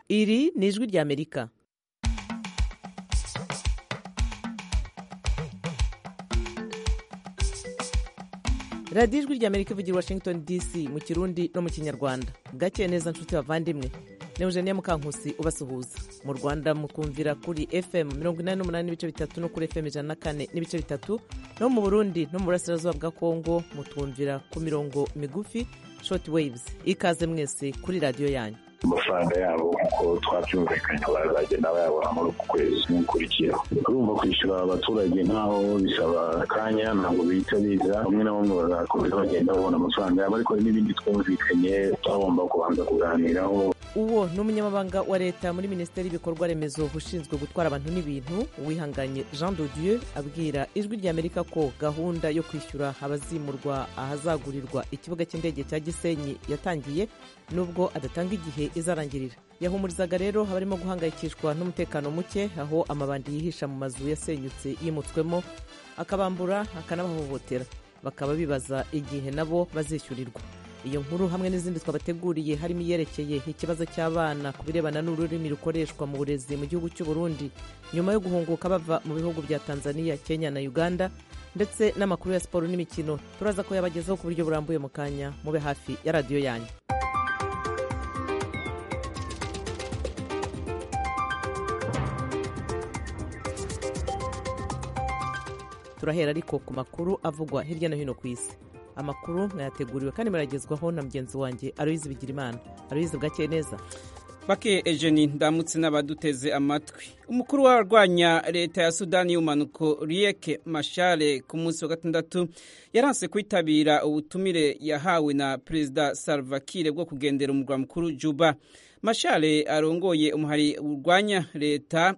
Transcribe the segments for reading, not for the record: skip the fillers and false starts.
Iri ni ijwi ry'Amerika. radiyo ijwi ry'Amerika ivugira Washington DC mu Kirundi no mu Kinyarwanda. Bwakeye neza nshuti bavandimwe, ni Eugenie Mukankusi ubasuhuza. Mu Rwanda mukumvira kuri FM 88.3 no kuri FM 104.3, no mu Burundi no mu Burasirazuba bwa Kongo mutumvira ku mirongo migufi short waves. Ikaze mwese kuri radiyo yanyu. Amafaranga yabo uko twabyumvikanye bazagenda bayabona muri uku kwezi n'ukurikira. Urumva kwishyura abaturage nkaho bisaba akanya, ntabwo bihita biza. Bamwe na bamwe bazakomeza bagenda babona amafaranga yabo, ariko n'ibindi twumvikanye twagomba kubanza kuganiraho. Uwo ni umunyamabanga wa leta muri Minisiteri y'Ibikorwa Remezo ushinzwe gutwara abantu n'ibintu, Uwihanganye Jean de Dieu, abwira ijwi ry'Amerika ko gahunda yo kwishyura abazimurwa ahazagurirwa ikibuga cy'indege cya Gisenyi yatangiye, nubwo adatanga igihe izarangirira. Yahumurizaga rero abarimo guhangayikishwa n'umutekano muke, aho amabandi yihisha mu mazu yasenyutse yimutswemo, akabambura akanabahohotera, bakaba bibaza igihe nabo bazishyurirwa. Iyo nkuru hamwe n'izindi twabateguriye, harimo iyerekeye ikibazo cy'abana ku birebana n'ururimi rukoreshwa mu burezi mu gihugu cy'u Burundi nyuma yo guhunguka bava mu bihugu bya Tanzania, Kenya na Uganda, ndetse n'amakuru ya siporo n'imikino turaza ko yabagezeho ku buryo burambuye mu kanya. Mube hafi ya radiyo yanyu. Turahera ariko ku makuru avugwa hirya no hino ku isi. Amakuru mwayateguriwe kandi muragezwaho na mugenzi wanjye Aloyizi Bigirimana. Aloyizi, bwakeye neza? Bake Eugenie, ndamutse n'abaduteze amatwi. Umukuru w'abarwanya leta ya Sudani y'umanuko Riek Machar ku munsi wa gatandatu yaranse kwitabira ubutumire yahawe na Perezida Salva Kiir bwo kugendera umurwa mukuru Juba. Machar arongoye umuhari urwanya leta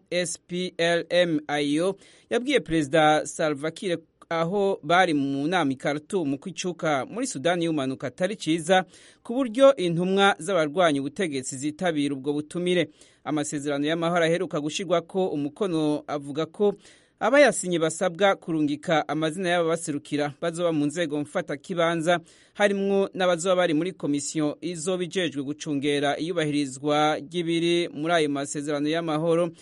SPLM-IO yabwiye Perezida Salva Kiir aho bari mu nama i Khartoum kwicuka muri Sudani y'umanuka atari ciza ku buryo intumwa z'abarwanya ubutegetsi zitabira ubwo butumire. Amasezerano y'amahoro aheruka gushirwa ko umukono avuga ko abayasinye basabwa kurungika amazina y'ababaserukira bazoba mu nzego mfata kibanza, harimwo n'abazoba bari muri komisiyo izobijejwe gucungera iyubahirizwa ry'ibiri muri ayo masezerano y'amahoro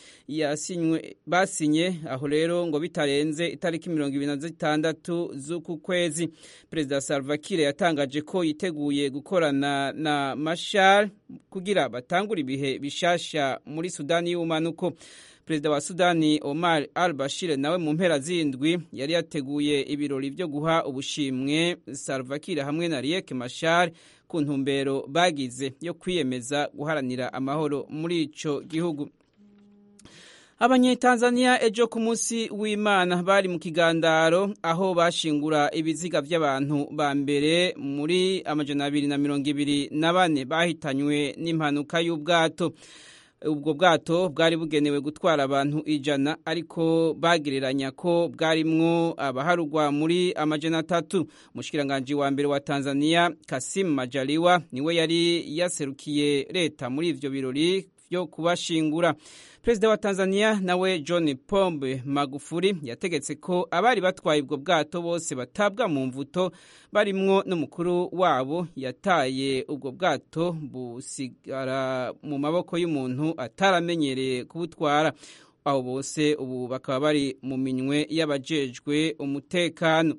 basinye, aho rero ngo bitarenze itariki 26 z'uku kwezi. Perezida Salva Kiir yatangaje ko yiteguye gukorana na Machar kugira batangure ibihe bishasha muri Sudani y'umanuko. Perezida wa Sudani Omar al-Bashir nawe mu mpera z'indwi yari yateguye ibirori byo guha ubushimwe Salva Kiir hamwe na Riek Machar ku ntumbero bagize yo kwiyemeza guharanira amahoro muri ico gihugu. Abanyetanzania ejo ku munsi w'Imana bari mu kigandaro aho bashingura ibiziga by'abantu ba mbere muri 224 bahitanywe n'impanuka y'ubwato. Ubwo bwato bwari bugenewe gutwara abantu 100, ariko bagereranya ko bwarimwo abaharugwa muri 300. Umushikiranganje wa mbere wa Tanzania Kassim Majaliwa niwe yari yaserukiye leta muri ivyo birori byo kubashingura. Perezida wa Tanzania nawe John Pombe Magufuli yategetse ko abari batwaye ubwo bwato bose batabwa mu mvuto, barimwo n'umukuru wabo yataye ubwo bwato busigara mu maboko y'umuntu ataramenyereye kubutwara. Abo bose ubu bakaba bari mu minwe y'abajejwe umutekano.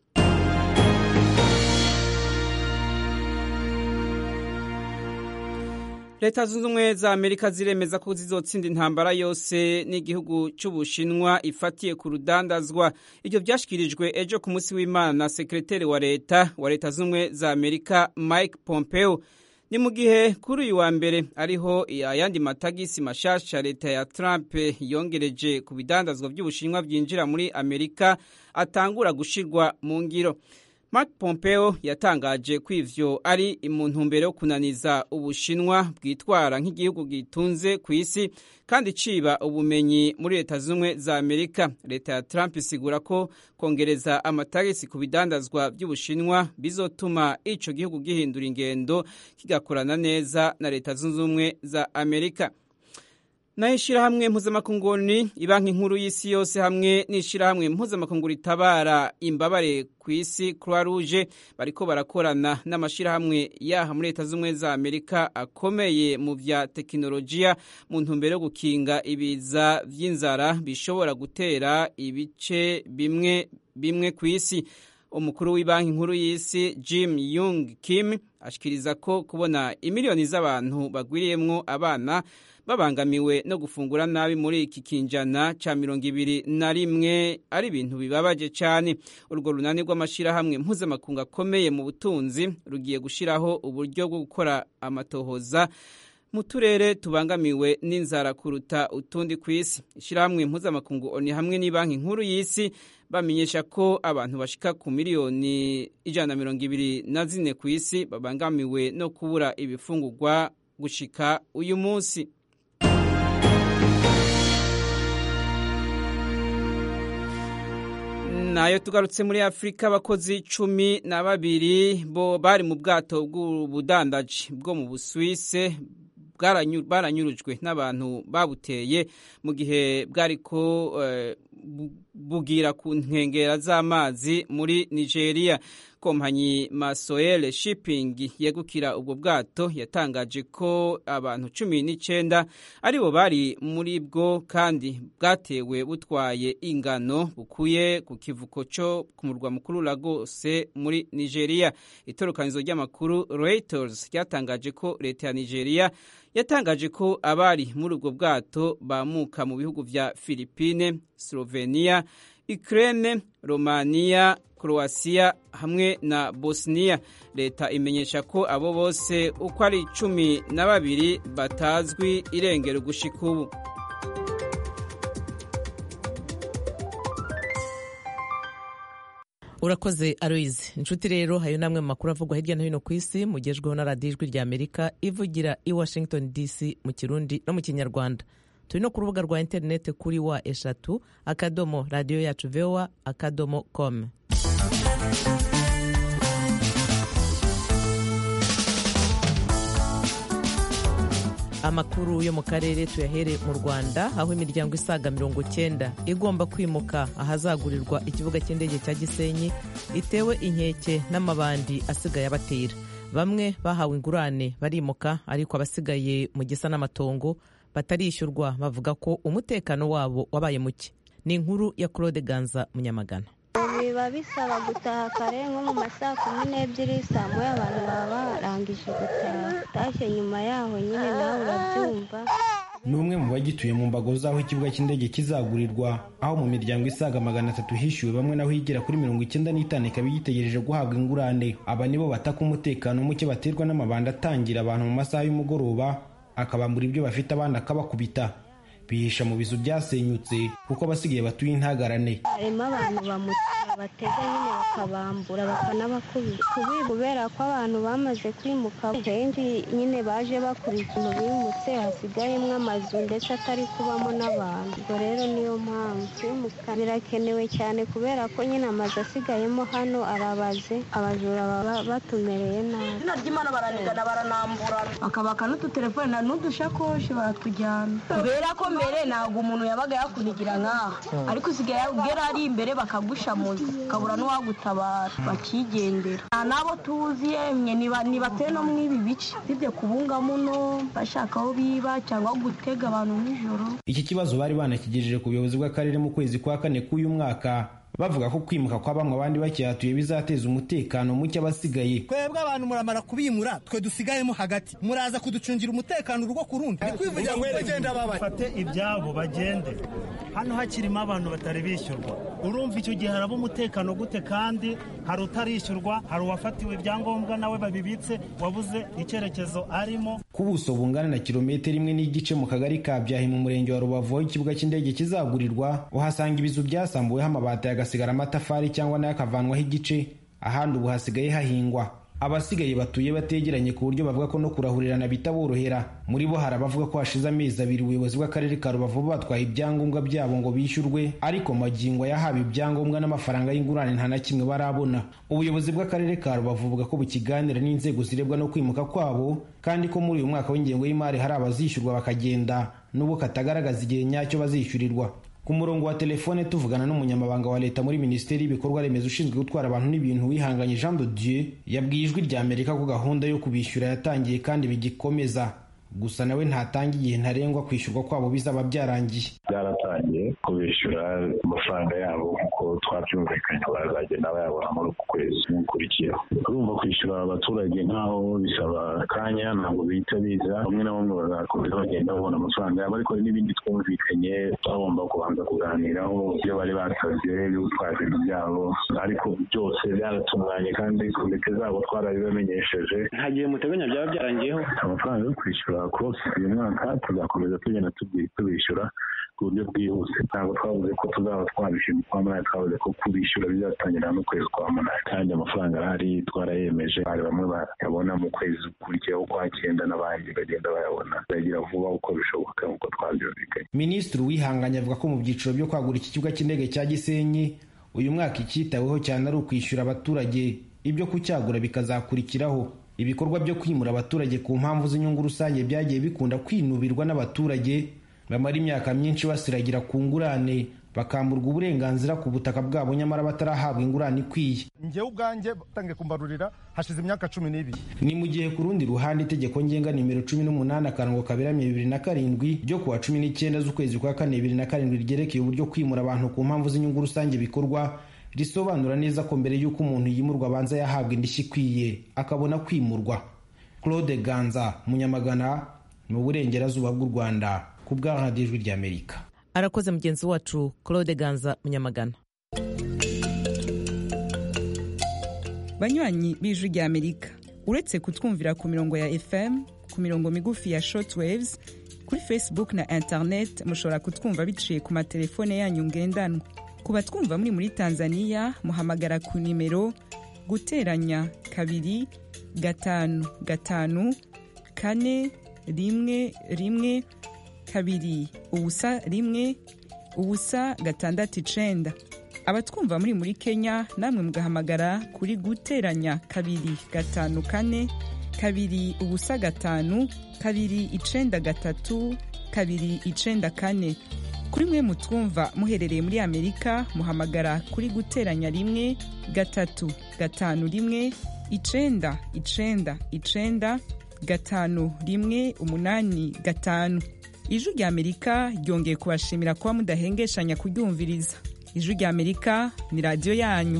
Leta zunze ubumwe za Amerika ziremeza ko zizotsinda intambara yose n'igihugu cy'Ubushinwa ifatiye ku rudandazwa. Ibyo byashikirijwe ejo ku munsi w'Imana na sekretari wa leta zunze ubumwe za Amerika Mike Pompeo. Ni mu gihe kuri uyu wa mbere ariho ayandi matagisi mashasha leta ya Trump yongereje ku bidandazwa by'Ubushinwa byinjira muri Amerika atangura gushirwa mu ngiro. Mark Pompeo yatangaje ko ivyo ari mu ntumbero yo kunaniza Ubushinwa bwitwara nk'igihugu gitunze ku isi kandi ciba ubumenyi muri leta zumwe za Amerika. Leta ya Trump isigura ko kongereza amatagisi ku bidandazwa by'Ubushinwa bizotuma ico gihugu gihindura ingendo kigakorana neza na leta zunze ubumwe za Amerika. naho ishirahamwe mpuzamakungu ibanki nkuru y'isi yose hamwe n'ishirahamwe mpuzamakungu ritabara imbabare ku isi Croix Rouge bariko barakorana n'amashirahamwe yaha muri Leta z'Ubumwe za Amerika akomeye mu vya tekinolojiya mu ntumbero yo gukinga ibiza vy'inzara bishobora gutera ibice bimwe ku isi. Umukuru w'ibanki nkuru y'isi Jim Yong Kim ashikiriza ko kubona imiliyoni z'abantu bagwiriyemwo abana babangamiwe no gufungura nabi muri iki kinjana ca 21 ari ibintu bibabaje cyane. Urwo runani rw'amashirahamwe mpuzamakungu akomeye mu butunzi rugiye gushiraho uburyo bwo gukora amatohoza mu turere tubangamiwe n'inzara kuruta utundi ku isi. Ishirahamwe mpuzamakungu ONU hamwe n'ibanki nkuru y'isi bamenyesha ko abantu bashika ku miliyoni 124 ku isi babangamiwe no kubura ibifungurwa gushika uyu munsi. Nayo tugarutse muri Afrika, abakozi 12 bo bari mu bwato bw'ubudandaji bwo mu Busuwise baranyurujwe n'abantu babuteye mu gihe bwariko bugira ku nkengera z'amazi muri Nigeria. Kompanyi Masoel Shipping yegukira ubwo bwato yatangaje ko abantu 19 aribo bari muri bwo kandi bwatewe butwaye ingano bukuye ku kivuko cyo ku murwa mukuru Lagos muri Nigeria. Itorokanizo ry'amakuru Reuters ryatangaje ko leta ya Nigeria yatangaje ko abari muri ubwo bwato bamuka mu bihugu vya Philippines, Slovenia, Ukraine, Romania, Croatia hamwe na Bosnia. Leta imenyesha ko abo bose uko ari 12 batazwi irengero gushika ubu. Urakoze Aloise. Inshuti rero hayo namwe mu makuru avugwa hirya no hino ku isi mugejweho na Radio Ijwi rya Amerika ivugira i Washington DC mu Kirundi no mu Kinyarwanda. Turi no ku rubuga rwa interinete kuri wa@radioyacu.voa.com. Amakuru yo mu karere tuyahere mu Rwanda, aho imiryango isaga 90 igomba kwimuka ahazagurirwa ikibuga cy'indege cya Gisenyi itewe inkeke n'amabandi asigaye abatera. Bamwe bahawe ingurane barimuka, ariko abasigaye mu gisa n'amatongo batarishyurwa bavuga ko umutekano wabo wabaye muke. Ni inkuru ya Claude Ganza Munyamagana. Biba bisaba gutaha kare nko mu masaa 12 saa moya abantu baba barangije gutaha. Tashe nyuma yaho nyine nawe urabyumva. Ni umwe mu bagituye mu mbago zaho ikibuga cy'indege kizagurirwa, aho mu miryango isaga 300 hishyuwe, bamwe naho igera kuri 95 ikaba yitegereje guhabwa ingurane. Aba nibo bataka umutekano muke baterwa n'amabanda atangira abantu mu masaha y'umugoroba akabambura ibyo bafite abandi akabakubita. Bihisha mu bizu byasenyutse kuko basigaye batuye intagarane. Harimo abantu batega nyine bakabambura bakanabakubita kubera ko abantu bamaze kwimuka kenshi nyine baje bakurikira bimutse hasigayemo amazu ndetse atari kubamo n'abantu. Ubwo rero niyo mpamvu kwimuka birakenewe cyane kubera ko nyine amazu asigayemo hano arabaze, abajura baba batumereye nabi. Izina ry'Imana baranigana baranambura bakabaka n'ututelefone na n'udushakoshi baratujyana. Kubera ko mbere ntabwo umuntu yabaga yakunigira nkaho, ariko usigaye ugera ari imbere bakagusha mu nzu kabura n'uwagutabara bakigendera. Nabo tuzi yemye nibateye no mwibi bice bibye kubungamo no bashaka aho biba cyangwa gutega abantu nijoro. Iki kibazo bari banakigejeje ku buyobozi bw'akarere mu kwezi kwa 4 k'uyu mwaka, bavuga ko kwimuka kwa bamwe abandi bakihatuye bizateza umutekano muke abasigaye. Twebwe abantu muramara kubimura, twe dusigayemo hagati muraza kuducungira umutekano urugo ku rundi. Nikwivugira ngo bagenda babafate ibyabo bagende. Hano hakirimo abantu batari bishyurwa. Urumva icyo gihe haraba umutekano gute? Kandi hari utarishyurwa, hari uwafatiwe ibyangombwa nawe babibitse wabuze icyerekezo arimo. Ku buso bungana na kilometero 1.5 mu kagari ka Byahi mu murenge wa Rubavu, ikibuga cy'indege kizagurirwa, uhasanga ibizu byasambuweho amabati agasigara amatafari cyangwa nayo akavanwaho igice, ahandi ubu hasigaye hahingwa. abasigaye batuye bategeranye ku buryo bavuga ko no kurahurirana bitaborohera. Muri bo hari abavuga ko hashize amezi 2 ubuyobozi bw'akarere ka Rubavu batwaye ibyangombwa byabo ngo bishyurwe, ariko magingo yahawe ibyangombwa n'amafaranga y'ingurane nta na kimwe barabona. Ubuyobozi bw'akarere ka Rubavu buvuga ko bukiganira n'inzego zirebwa no kwimuka kwabo, kandi ko muri uyu mwaka w'ingengo y'imari hari abazishyurwa bakagenda n'ubu katagaragaza igihe nyacyo bazishyurirwa. Ku murongo wa telefone tuvugana n'umunyamabanga wa leta muri Minisiteri y'Ibikorwa Remezo ushinzwe gutwara abantu n'ibintu Wihanganye Jean de Dieu yabwiye Ijwi rya Amerika ko gahunda yo kubishyura yatangiye kandi bigikomeza, gusa nawe ntatanga igihe ntarengwa kwishyurwa kwabo bizaba byarangiye. Byaratangiye kubishyura amafaranga yabo kuko twabyumvikanye bazagenda bayabona muri uku kwezi gukurikira. Urumva kwishyura abaturage nkaho bisaba akanya, ntabwo bihita biza, bamwe na bamwe bazakomeza bagenda babona amafaranga yabo, ariko n'ibindi twumvikanye bagomba kubanza kuganiraho ibyo bari basabye by'ubutwazi byabo, ariko byose byaratunganye kandi komite zabo twarabibamenyesheje. Nta gihe muteganya byaba byarangiyeho. Amafaranga yo kwishyura kose uyu mwaka tuzakomeza tugenda tubishyura ku buryo bwihuse. Ntabwo twavuze ko tuzaba twabishyura kwa munani, twavuze ko kubishyura bizatangira mu kwezi kwa munani, kandi amafaranga ahari twarayemeje. Hari bamwe bayabona mu kwezi gukurikiyeho kwa 9 n'abandi bagenda bayabona bagira vuba uko bishoboka nk'uko twabyumvikanye. Minisitiri Wihanganye avuga ko mu byiciro byo kwagura iki kibuga cy'indege cya Gisenyi uyu mwaka icyitaweho cyane ari ukwishyura abaturage, ibyo kucyagura bikazakurikiraho. Ibikorwa byo kwimura abaturage ku mpamvu z'inyungu rusange byagiye bikunda kwinubirwa n'abaturage bamara imyaka myinshi basiragira ku ngurane, bakamburwa uburenganzira ku butaka bwabo nyamara batarahabwa ingurane ikwiye. Njyewe ubwanjye batangiye kumbarurira hashize imyaka 12. Ni mu gihe ku rundi ruhande itegeko ngenga nimero 18 akarongo kaberamye 2007 ryo kuwa 19 z'ukwezi kwa 4 2007 ryerekeye uburyo kwimura abantu ku mpamvu z'inyungu rusange bikorwa, risobanura neza ko mbere y'uko umuntu yimurwa abanza yahabwa indishyi ikwiye akabona kwimurwa. Claude Ganza, Munyamagana, mu burengerazuba bw'u Rwanda, ku bwa Radio Ijwi rya Amerika. Arakoze mugenzi wacu Claude Ganza, Munyamagana. Banywanyi b'Ijwi rya Amerika, uretse kutwumvira ku mirongo ya FM, ku mirongo migufi ya shortwaves, kuri Facebook na internet mushobora kutwumva biciye ku matelefone yanyu ngendanwa. Kuba twumva muri Tanzania muhamagara ku nimero guteranya 2 5 5 4 1 1 2 ubusa 1 ubusa 6 abatwumva muri Kenya namwe mugahamagara kuri guteranya 2 5 4 2 ubusa 5 2 9 3 2 9 4. Kuri mwe mutwumva muherereye muri Amerika muhamagara kuri guteranya 1 3 5 1 9 9 9 5 1 8 5. Ijwi rya Amerika ryongeye kubashimira kuba mudahengeshanya kuryumviriza. Ijwi rya Amerika ni radio yanyu.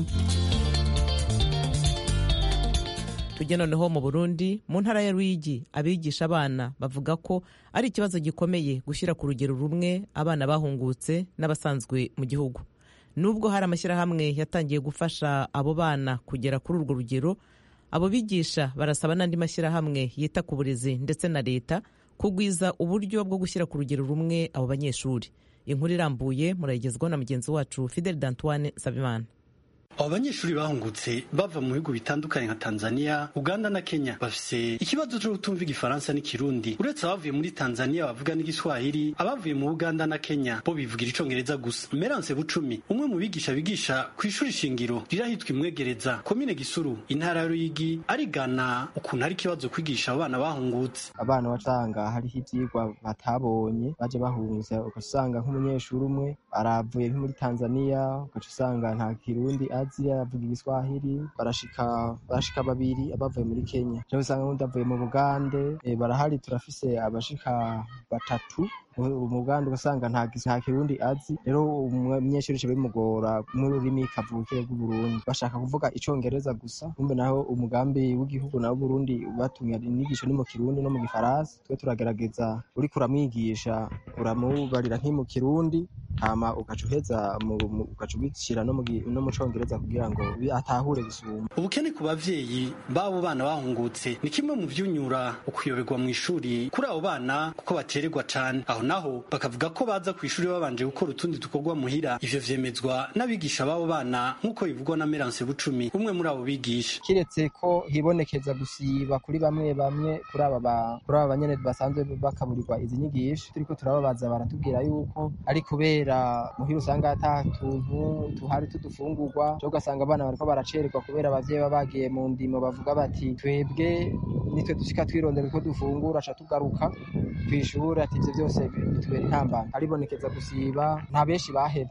Tujye noneho mu Burundi, mu ntara ya Ruyigi, abigisha abana bavuga ko ari ikibazo gikomeye gushyira ku rugero rumwe abana bahungutse n'abasanzwe mu gihugu. Nubwo hari amashyirahamwe yatangiye gufasha abo bana kugera kuri urwo rugero, abo bigisha barasaba n'andi mashyirahamwe yita ku burezi ndetse na leta kugwiza uburyo bwo gushyira ku rugero rumwe abo banyeshuri. Inkuru irambuye murayigezwaho na mugenzi wacu Fidel D'Antoine Sabimana. Abo banyeshuri bahungutse bava mu bihugu bitandukanye nka Tanzania, Uganda na Kenya bafise ikibazo cyo kutumva igifaransa n'ikirundi. Uretse abavuye muri Tanzania bavuga n'igiswahili, abavuye mu Uganda na Kenya bo bivugira icongereza gusa. Merance Bucumi, umwe mu bigisha ku ishuri shingiro rirahitwa Imwegereza, komine Gisuru, intara ya Ruyigi, arigana ukuntu ari ikibazo kwigisha abana bahungutse. Abana batanga hariho ivyigwa batabonye baje bahungutse, ugasanga nk'umunyeshuri umwe aravuye muri Tanzania, ugasanga nta kirundi avuga igiswahili, barashika 2 abavuye muri Kenya, cyo usanga undi avuye mu Bugande, barahari turafise abashika 3 mu Bugande, ugasanga nta kirundi azi. Rero umunyeshuri cyo bimugora mu rurimi kavukire rw'u Burundi, bashaka kuvuga icongereza gusa, kumbe naho umugambi w'igihugu na Burundi batumya inyigisho ni mu kirundi no mu gifaransa. Twe turagerageza uri kuramwigisha uramubarira nki mu kirundi hama ugaca uheza ugaca ubishyira no mu congereza kugira ngo atahure gusuma. Ubukene ku bavyeyi b'abo bana bahungutse ni kimwe mu vyunyura ukuyoberwa mu ishuri kuri abo bana kuko batererwa cane, aho naho bakavuga ko baza ku ishuri babanje gukora utundi dukorwa muhira. Ivyo vyemezwa n'abigisha b'abo bana nk'uko bivugwa na Merance Bucumi, umwe muri abo bigisha. Kiretse ko hibonekeza gusiba kuri bamwe kuri aba banyene basanzwe bakaburirwa izi nyigisho, turiko turababaza baratubwira yuko ari kubera muhira usanga ata tuntu tuhari tudufungurwa, cyo ugasanga abana bariko baracererwa kubera abavyeyi baba bagiye mu ndimo, bavuga bati twebwe nitwe dushika twirondera uko dufungura aca tugaruka kw'ishuri, ati ivyo vyose bitubera intambara. Aribonekeza gusiba, nta benshi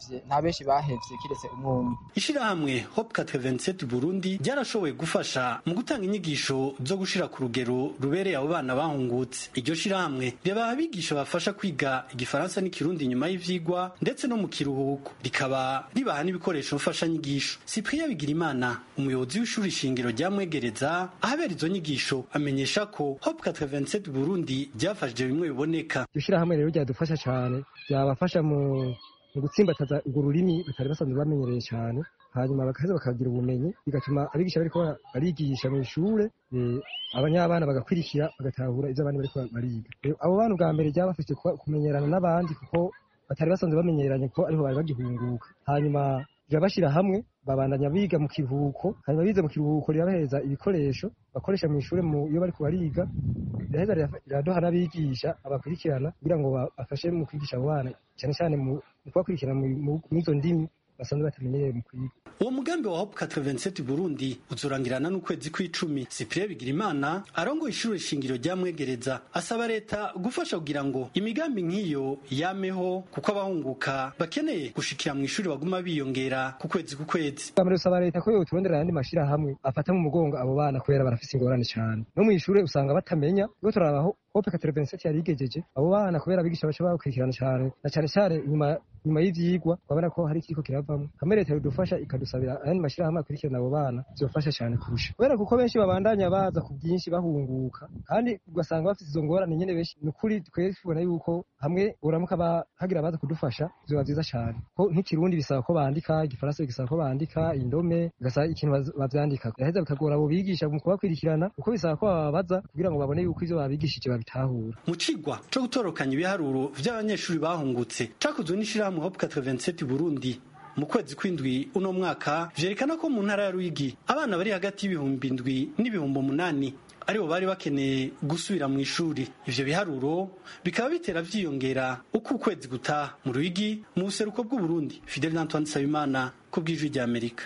bahevye kiretse umwe. Ishirahamwe Hope 87 Burundi ryarashoboye gufasha mu gutanga inyigisho zo gushira ku rugero rubereye abo bana bahungutse. Iryo shirahamwe ryabaha abigisha bafasha kwiga igifaransa n'ikirundi nyuma y'ivyigwa ndetse no mu kiruhuko, rikaba ribaha n'ibikoresho mfasha nyigisho. Cyprien Bigirimana, umuyobozi w'ishuri shingiro rya Mwegereza ahabera izo nyigisho, amenyesha ko Hope 87 Burundi ryafashije bimwe biboneka. Iryo shirahamwe rero ryadufasha cyane, ryabafasha mu gutsimbataza urwo rurimi batari basanzwe bamenyereye cyane, hanyuma bakaza bakagira ubumenyi, bigatuma abigisha bariko barigisha mu ishure, abanyabana bagakwirikira bagatahura ivyo abandi bariko bariga. Abo bana ubwa mbere ryabafite kumenyerana n'abandi kuko batari basanzwe bamenyeranye kuko ariho bari bagihunguka, hanyuma ryabashira hamwe babandanya biga mu kiruhuko, hanyuma bize mu kiruhuko rirabahereza ibikoresho bakoresha mu ishure iyo bariko bariga, riraheza riradoha n'abigisha abakurikirana kugira ngo bafashe mu kwigisha abo bana cyane cyane mu kubakurikirana mw'izo ndimi basanzwe batamenyereye mu kwiga. Uwo mugambi wa Hope 87 Burundi uzorangirana n'ukwezi kw'icumi. Cyprien Bigirimana arongoye ishuri shingiro rya Mwegereza asaba leta gufasha kugira ngo imigambi nk'iyo yameho, kuko abahunguka bakeneye gushikira mu ishuri baguma biyongera ku kwezi ku kwezi. Kamere usaba leta ko yoturondera yandi mashira hamwe afata mu mugongo abo bana kubera barafise ingorane cyane. No mu ishuri usanga batamenya, iyo turabaho Hope 87 yari igejeje abo bana kubera abigisha baca bakurikirana cyane, na cyane nyuma y'ivyigwa babona ko hari ikiko kiravamo. Kamere leta yodufasha ikadusabira ayandi mashira hamwe akurikirana abo bana, byofasha cyane kurusha. Kubera kuko benshi babandanya baza ku byinshi bahunguka, kandi ugasanga bafite izo ngorane nyene benshi. Nukuri twebona yuko hamwe uramuka hagira baza kudufasha byo byiza cyane. Ko nk'ikirundi bisaba ko bandika, igifaransa bisaba ko bandika, indome bisaba ikintu bavyandika. Yaheza bikagora abo bigisha mu kubakwirikirana, kuko bisaba ko babaza kugira ngo babone yuko ivyo babigishije babitahura. Mu cigwa cyo gutorokanya ibiharuro vy'abanyeshuri bahungutse cakozwe n'ishirahamwe Hope 87 Burundi mu kwezi kw'indwi uno mwaka, vyerekana ko mu ntara ya Ruyigi abana bari hagati y'ibihumbi 7 n'ibihumbi 8 aribo bari bakeneye gusubira mu ishuri. Ivyo biharuro bikaba bitera vyiyongera uko ukwezi gutaha. Mu Ruyigi mu buseruko bw'u Burundi, Fidel Antoine Sabimana ku bw'ijwi rya Amerika.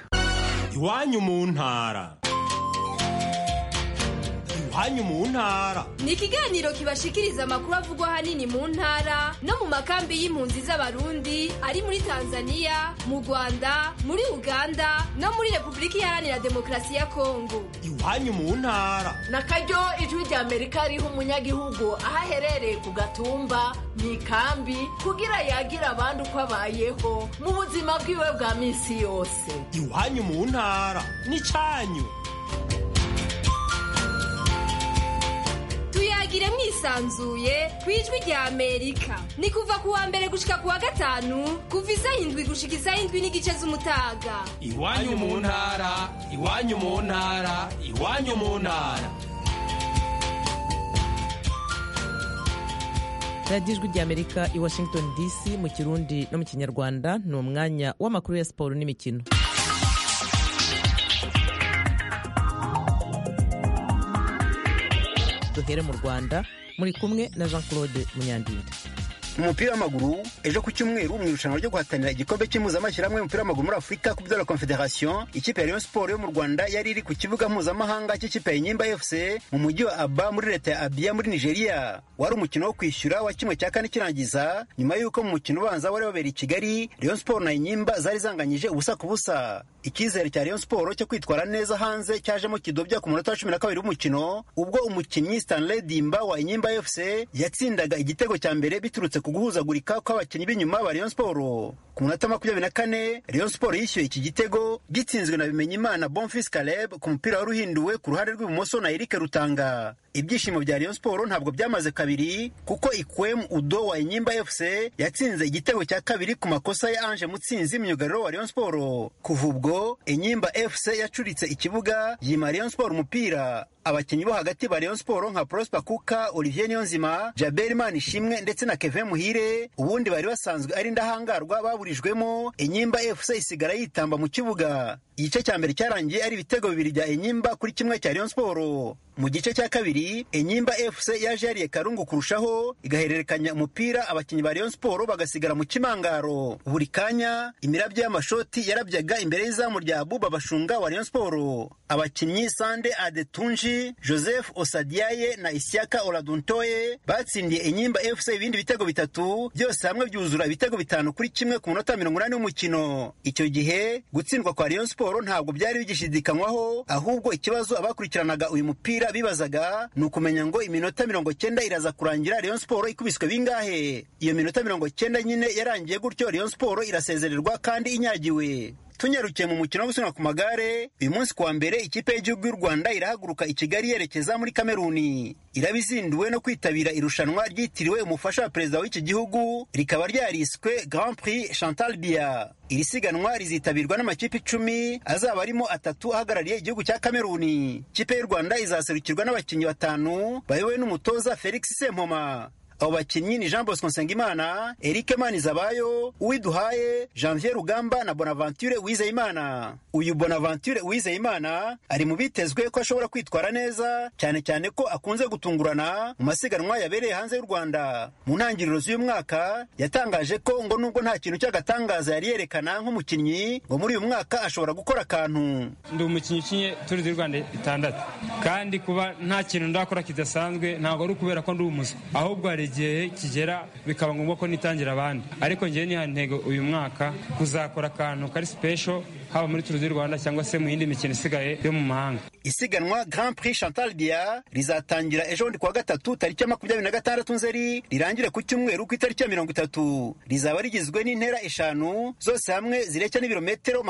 Iwanyu mu ntara. Iwanyu mu ntara ni ikiganiro kibashikiriza amakuru avugwa hanini mu ntara no mu makambi y'impunzi z'abarundi ari muri Tanzania, mu Rwanda, muri Uganda no muri Republika Iharanira Demokarasi ya Kongo. Iwanyu mu ntara na karyo ijwi rya Amerika riha umunyagihugu aho aherereye ku gatumba mu ikambi kugira yagira abandi uko abayeho mu buzima bwiwe bwa misi yose. Iwanyu mu ntara ni cyanyu. Tuyagire mwisanzuye kwijwi rya Amerika. Ni kuva kuwa mbere gushika kuwa gatanu, kuva isaha 7 gushika isaha 7 n'igice z'umutaga. Iwanyu mu ntara, iwanyu mu ntara, iwanyu mu ntara. radiyo ijwi rya Amerika i Washington DC mu Kirundi no mu Kinyarwanda. Ni umwanya w'amakuru ya siporo n'imikino. Duhere mu Rwanda, muri kumwe na Jean Claude Munyandinda. Umupira w'amaguru ejo ku cyumweru mu irushanwa ryo guhatanira igikombe cy'impuzamashyirahamwe y'umupira w'amaguru muri Afurika ku bya Confederation, ikipe ya Rayon Sport yo mu Rwanda yari iri ku kibuga mpuzamahanga cy'ikipe ya Inyimba FC mu mujyi wa Aba muri leta ya Abia muri Nigeria. Wari umukino wo kwishyura wa kimwe cya kane kirangiza, nyuma y'uko mu mukino ubanza wari wabereye i Kigali, Rayon Sport na Inyimba zari zanganyije ubusa ku busa. Icyizere cya Rayon Sport cyo kwitwara neza hanze cyajemo kidobya ku munota wa 12 w'umukino, ubwo umukinnyi Stanley Dimba wa Inyimba FC yatsindaga igitego cya mbere biturutse ku ku guhuzagurika kw'abakinnyi b'inyuma ba Rayon Sport. Ku munota 24 Rayon Sport yishyuye iki gitego gitsinzwe na Bimenyimana Bonfils Caleb ku mupira wari uhinduwe ku ruhande rw'ibumoso na Eric Rutanga. Ibyishimo bya Rayon Sport ntabwo byamaze kabiri kuko Ikwem Udo wa Enyimba FC yatsinze igitego cya kabiri ku makosa ya Ange Mutsinzi myugariro wa Rayon Sport. Kuva ubwo Enyimba FC yacuritse ikibuga yima Rayon Sport umupira. Abakinnyi bo hagati ba Rayon Sport nka Prosper Kuka, Olivier Niyonzima, Jaber Manishimwe ndetse na Kevin Muhire ubundi bari basanzwe ari ndahangarwa baburijwemo. Enyimba FC isigara yitamba mu kibuga. Igice cya mbere cyarangiye ari ibitego bibiri bya Enyimba kuri kimwe cya Rayon Sport. Mu gice cya kabiri Enyimba FC yaje yariye karungu kurushaho igahererekanya umupira, abakinnyi ba Rayon Sport bagasigara mu kimangaro. Buri kanya imirabyo y'amashoti yarabyaga imbere y'izamu rya Buba Bashunga wa Rayon Sport. Abakinnyi Sande Adetunji, Joseph Osadiaye na Isiaka Oladuntoye batsindiye Enyimba FC ibindi bitego bitatu, byose hamwe byuzura ibitego bitanu kuri kimwe ku munota 80 w'umukino. Icyo gihe gutsindwa kwa Rayon Sport ntabwo byari bigishidikanywaho, ahubwo ikibazo abakurikiranaga uyu mupira bibazaga ni ukumenya ngo iminota 90 iraza kurangira Rayon Sport ikubiswe bingahe. Iyo minota 90 nyine yarangiye gutyo Rayon Sport irasezererwa kandi inyagiwe. Tunyarukiye mu mukino wo gusiganwa ku magare, uyu munsi kuwa mbere ikipe y'igihugu y'u Rwanda irahaguruka i Kigali yerekeza muri Kameruni. Irabizinduwe no kwitabira irushanwa ryitiriwe umufasha wa perezida w'iki gihugu, rikaba ryariswe Grand Prix Chantal Biya. Iri siganwa rizitabirwa n'amakipe 10 azaba arimo 3 ahagarariye igihugu cya Kameruni. Ikipe y'u Rwanda izaserukirwa n'abakinnyi 5 bayobowe n'umutoza Felix Sempoma. Abo bakinnyi ni Jean Bosco Nsengimana, Eric Manizabayo, Uwiduhaye, Janvier Rugamba na Bonaventure Uwizeyimana. Uyu Bonaventure Uwizeyimana ari mu bitezwe ko ashobora kwitwara neza, cyane cyane ko akunze gutungurana mu masiganwa yabereye hanze y'u Rwanda. Mu ntangiriro z'uyu mwaka yatangaje ko ngo nubwo nta kintu cy'agatangaza yari yerekana nk'umukinnyi, ngo muri uyu mwaka ashobora gukora akantu. Ndi umukinnyi ukinye Tour du Rwanda 6 kandi kuba nta kintu ndakora kidasanzwe ntabwo ari ukubera ko ndi umuswa, ahubwo ari igihe kigera bikaba ngombwa ko nitangira abandi. Ariko ngiye ni hantego uyu mwaka kuzakora akantu kari special haba muri Tour du Rwanda cyangwa se mu yindi mikino isigaye yo mu mahanga. Isiganwa Grand Prix Chantal Biya rizatangira ejo bundi kuwa gatatu tariki 26 Nzeri rirangire ku cyumweru ku itariki 30. Rizaba rigizwe n'intera 5 zose hamwe zireshya n'ibirometero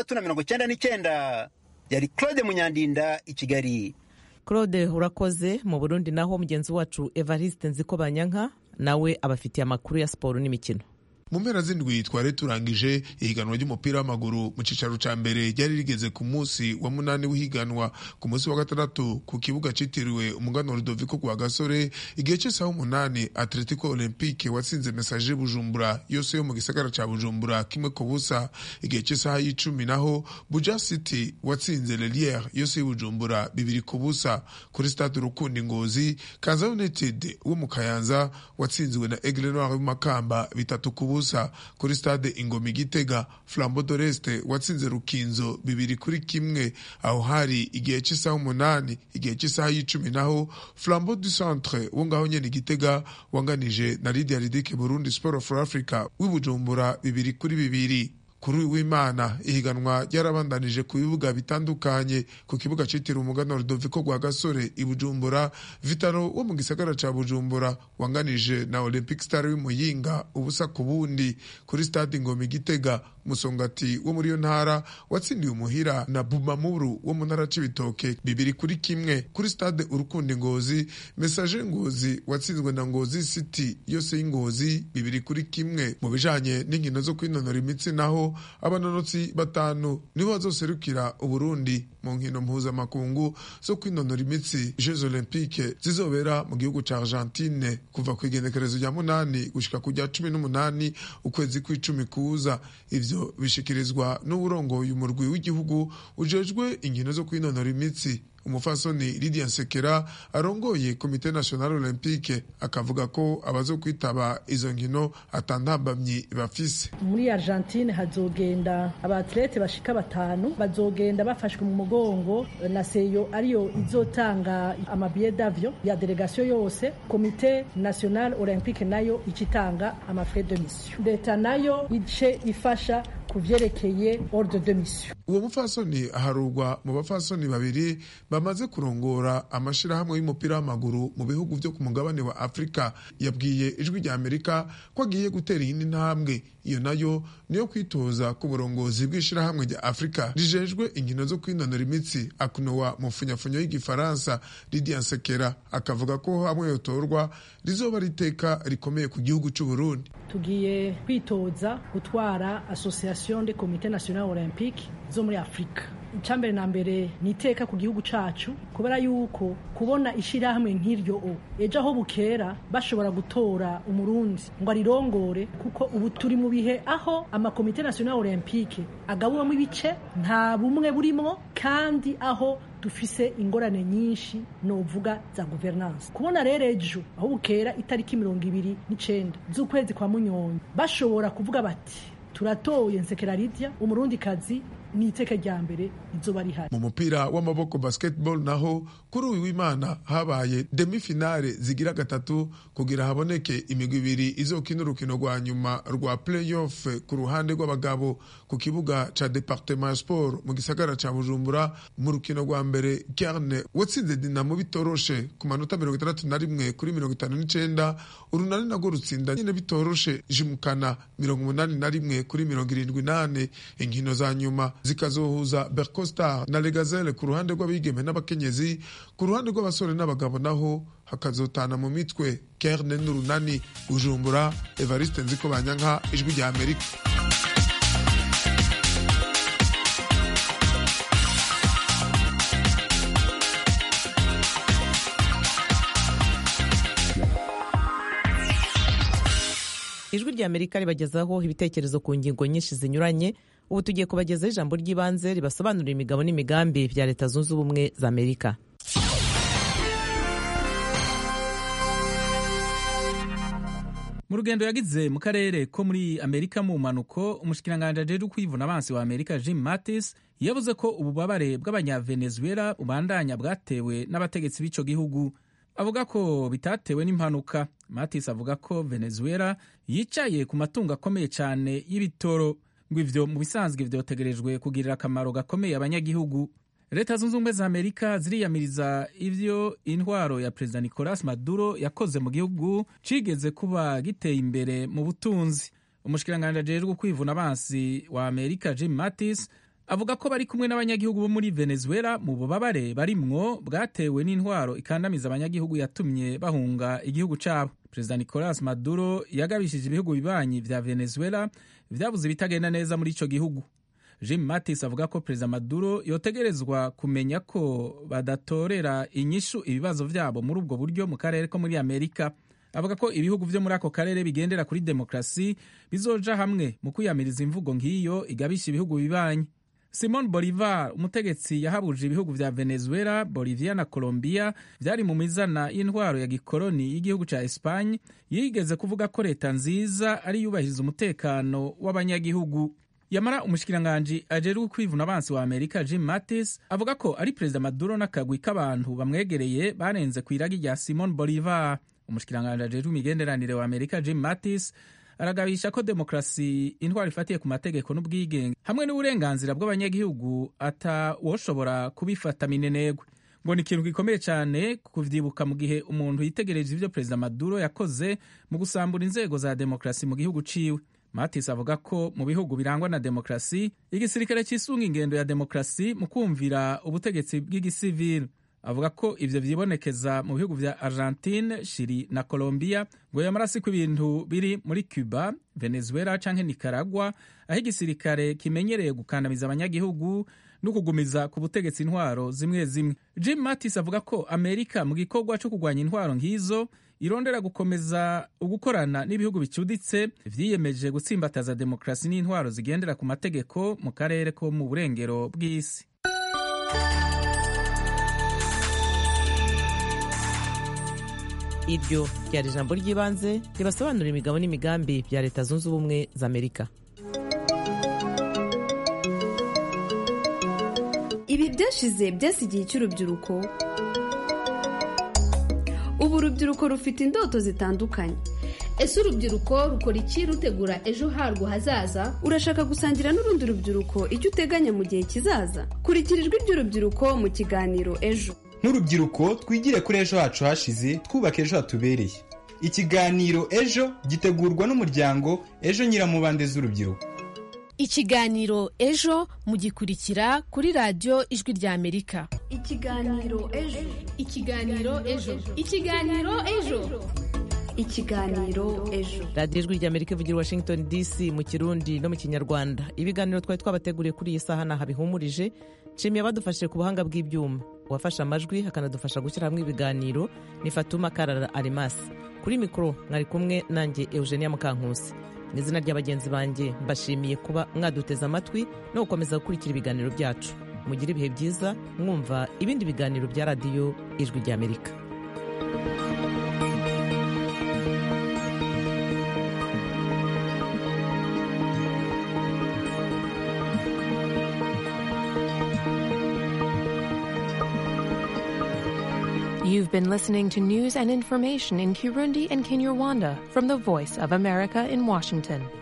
699. Yari Claude Munyandinda i Kigali. Claude urakoze. Mu Burundi naho mugenzi wacu Evariste Nzikobanyanka nawe abafitiye amakuru ya siporo n'imikino. Mu mpera z'indwi twari turangije ihiganwa ry'umupira w'amaguru mu cicaro ca mbere ryari rigeze ku munsi wa 8 w'ihiganwa. Ku munsi wa gatandatu ku kibuga citiriwe umugano Rudoviko kwa Gasore, igihe cy'isaha 8 Atletico Olympique watsinze Messager Bujumbura yose yo mu gisagara ca Bujumbura kimwe ku busa. Igihe cy'isaha 10 naho Buja City watsinze Lelière yose y'Ubujumbura 2 ku busa. Kuri stade Rukundi Ngozi, Kaza United wo mu Kayanza watsinzwe na Aigle Noir y'Makamba 3 ku busa. Kuri stade Ingoma Gitega, Flambeau d'Oreste watsinze Rukinzo 2-1. Aho hari igihe cy'isaha 8, igihe cy'isaha 10 naho Flambeau du Centre wo ngaho nyene Gitega wanganije na Lydia Ridike Burundi Sport for Africa w'Ibujumbura 2-2. Kuri w'Imana ihiganwa ryarabandanije ku bibuga bitandukanye. Ku kibuga citiriwe umugano Rudoviko kwa Gasore i Bujumbura, Vitaro wo mu gisagara ca Bujumbura wanganije na Olympic Star w'Imuyinga ubusa ku bundi. Kuri stade Ingoma Gitega, Musongati wo muri yo ntara watsindiye umuhira na Bumamuru wo mu ntara c'Ibitoke 2-1. Kuri stade Urukundi Ngozi, Messager Ngozi watsinzwe na Ngozi City yose y'Ingozi 2-1. Mu bijanye n'inkino zo kwinonora imitsi naho abanonotsi 5 nibo bazoserukira Uburundi mu nkino mpuzamakungu zo kwinonora imitsi Jeux Olympiques zizobera mu gihugu ca Argentine kuva ku igenekerezo rya 8 gushika ku rya 18 ukwezi kw'icumi kuza. Ivyo bishikirizwa n'uburongoye umurwi w'igihugu ujejwe inkino zo kwinonora imitsi. Umufasoni Lydia Nsekera arongoye Komite National Olympique akavuga ko abazokwitaba izo nkino atandambamyi bafise. Muri Argentine hazogenda abatlete bashika 5 bazogenda bafashwe mu mugongo na seyo ariyo izotanga amabiye d'avion ya delegation yose. Komite National Olympique nayo ikitanga amafrais de mission. Leta nayo ice ifasha ku vyerekeye ordre de mission. Uwo mupfasoni aharurwa mu bapfasoni babiri bamaze kurongora amashirahamwe y'umupira w'amaguru mu bihugu vyo ku mugabane wa Afrika. Yabwiye Ijwi rya Amerika ko agiye gutera iyindi ntambwe, iyo nayo niyo kwitoza ku burongozi bw'ishirahamwe rya Afrika rijejwe inkino zo kwinonora imitsi akunowa mu funyafunyo y'igifaransa. Lydia Nsekera akavuga ko hamwe yotorwa rizoba riteka rikomeye ku gihugu c'u Burundi. Tugiye kwitoza gutwara Association des Comités Nationaux Olympiques zo muri Afrika. Icambere na mbere niteka ku gihugu cacu kubera yuko kubona ishirahamwe nk'iryo ejo aho bukera bashobora gutora umurundi ngo arirongore, kuko ubu turi mu bihe aho amakomite national olympique agabuwemo ibice nta bumwe burimo, kandi aho dufise ingorane nyinshi novuga za governance. Kubona rero ejo aho bukera itariki 29 z'ukwezi kwa Munyonyo bashobora kuvuga bati turatoye Nsekera Lydia umurundi kazi ni iteka rya mbere izoba rihari. Mu mupira w'amaboko basketball naho kuri uyu w'Imana habaye demi-finale zigira gatatu kugira haboneke imigwi ibiri izokina urukino rwa nyuma rwa playoff ku ruhande rw'abagabo ku kibuga ca Departement Sport mu gisagara ca Bujumbura. Mu rukino rwa mbere Kerne watsinze Dinamo bitoroshe ku manota 61 kuri 59, urunani nagwo rutsinda nyine bitoroshe Jimukana 81 kuri 78. Inkino za nyuma zikazohuza Bercostar na Legazelle ku ruhande rw'abigeme n'abakenyezi, ku ruhande rw'abasore n'abagabo naho hakazotana mu mitwe Kerne n'urunani. Bujumbura, Evariste Nzikobanyanka, Ijwi rya Amerika. Ijwi rya Amerika ribagezaho ibitekerezo ku ngingo nyinshi zinyuranye. Ubu tugiye kubagezaho ijambo ry'ibanze ribasobanurira imigabo n'imigambi vya Leta Zunze Ubumwe za Amerika. Mu rugendo yagize mu karere ko muri Amerika mu manuko, umushikiranganje ajejwe kwivuna abansi wa Amerika Jim Mattis yavuze ko ububabare bw'abanyavenezuela ubandanya bwatewe n'abategetsi b'ico gihugu. Avuga ko bitatewe n'impanuka. Mattis avuga ko Venezuela yicaye ku matungo akomeye cyane y'ibitoro, ngo ivyo mu bisanzwe vyotegerejwe kugirira akamaro gakomeye abanyagihugu. Leta Zunze Ubumwe za Amerika ziriyamiriza ivyo intwaro ya Perezida Nicolas Maduro yakoze mu gihugu cigeze kuba giteye imbere mu butunzi. Umushikiranganje ajejwe kwivuna abansi wa Amerika Jim Mattis avuga ko bari kumwe n'abanyagihugu bo muri Venezuela mu bubabare barimwo bwatewe n'intwaro ikandamiza abanyagihugu yatumye bahunga igihugu cabo. Perezida Nicolas Maduro yagabishije ibihugu bibanyi vya Venezuela vyabuze bitagenda neza muri ico gihugu. Jim Mattis avuga ko Perezida Maduro yotegerezwa kumenya ko badatorera inyishu ibibazo vyabo muri ubwo buryo mu karere ko muri Amerika. Avuga ko ibihugu vyo muri ako karere bigendera kuri demokrasi bizoja hamwe mu kwiyamiriza imvugo nk'iyo igabisha ibihugu bibanyi. Simon Bolivar, umutegetsi yahabuje ibihugu vya Venezuela, Bolivia na Colombia vyari mu mizana y'intwaro ya gikoloni y'igihugu ca Espagne, yigeze kuvuga ko leta nziza ari yubahiriza umutekano w'abanyagihugu. Yamara umushikiranganje ajejwe kwivuna abansi wa Amerika Jim Mattis avuga ko ari Perezida Maduro n'akagwi k'abantu bamwegereye barenze kw'iragi rya Simon Bolivar. Umushikiranganje ajejwe imigenderanire wa Amerika Jim Mattis aragabisha ko demokrasi, intwaro ifatiye ku mategeko n'ubwigenge hamwe n'uburenganzira bw'abanyagihugu atawoshobora kubifata minenegwe. Ngo ni ikintu gikomeye cyane kuvyibuka mu gihe umuntu yitegereje ivyo Perezida Maduro yakoze mu gusambura inzego za demokrasi mu gihugu ciwe. Mattis avuga ko mu bihugu birangwa na demokrasi, igisirikare cisunga ingendo ya demokrasi mu kumvira ubutegetsi bw'igisivili. Avuga ko ivyo vyibonekeza mu bihugu vya Argentine, Chile na Colombia, ngo yamara si ko ibintu biri muri Cuba, Venezuela canke Nicaragua, aho igisirikare kimenyereye gukandamiza abanyagihugu no kugumiza ku butegetsi intwaro zimwe zimwe. Jim Mattis avuga ko Amerika mu gikorwa cyo kurwanya intwaro nk'izo irondera gukomeza ugukorana n'ibihugu bicuditse vyiyemeje gutsimbataza demokrasi n'intwaro zigendera ku mategeko mu karere ko mu burengero bw'isi. Iryo ryari ijambo ry'ibanze ribasobanurira imigabo n'imigambi bya Leta Zunze Ubumwe za Amerika. Ibi byashize byasigiye cy'urubyiruko. Ubu urubyiruko rufite indoto zitandukanye. ese urubyiruko rukora iki rutegura ejo harwo hazaza? Urashaka gusangira n'urundi rubyiruko icyo uteganya mu gihe kizaza? Kurikira ijwi ry'urubyiruko mu kiganiro ejo. Nk'urubyiruko twigire kuri ejo hacu hashize, twubaka ejo hatubereye. Ikiganiro ejo gitegurwa n'umuryango Ejo Nyiramubande z'urubyiruko. Ikiganiro ejo mugikurikira kuri radio Ijwi rya Amerika. Ikiganiro ejo. Ikiganiro ejo. Ikiganiro ejo. Ikiganiro ejo. Radio Ijwi rya Amerika ivugira Washington DC mu Kirundi no mu Kinyarwanda. Ibiganiro twari twabateguriye kuri iyi saha naha bihumurije. Nshimiye abadufashije ku buhanga bw'ibyuma. Uwafasha amajwi akanadufasha gushyira hamwe ibiganiro ni Fatuma Karara Arimas. Kuri mikoro mwari kumwe nanjye Eugenia Mukankusi. N'izina ry'abagenzi banjye mbashimiye kuba mwaduteze amatwi no gukomeza gukurikira ibiganiro byacu. Mugire ibihe byiza mwumva ibindi biganiro bya Radio Ijwi rya Amerika. You've been listening to news and information in Kirundi and Kinyarwanda from the Voice of America in Washington.